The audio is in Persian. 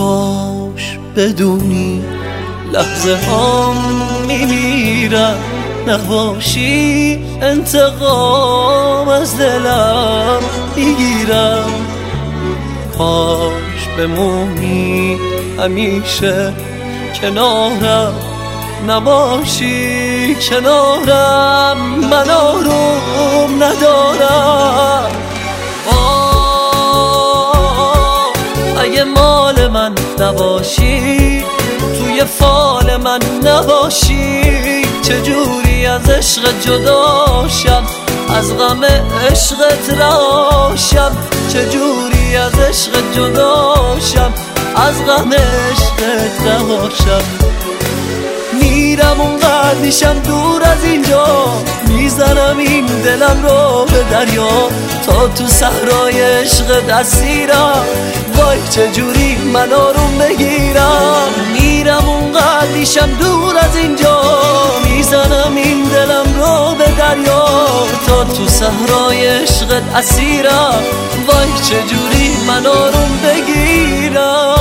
کاش بدونی لحظه هام میمیرم، نباشی انتقام از دلم میگیرم. کاش بمونی همیشه کنارم، نباشی کنارم من آروم ندارم. اگه مال من نباشی، توی فال من نباشی، چجوری از عشق جداشم، از غم عشقت راشم، چجوری از عشق جداشم، از غم عشقت راشم. میرم اونقدر میشم دور از اینجا، میزنم این دلم رو به دریا، تا تو صحرای عشق اسیرم، وای چجوری من آروم بگیرم. میرم اونقدر میشم دور از اینجا، میزنم این دلم رو به دریا، تا تو صحرای عشق اسیرم، وای چجوری من آروم بگیرم.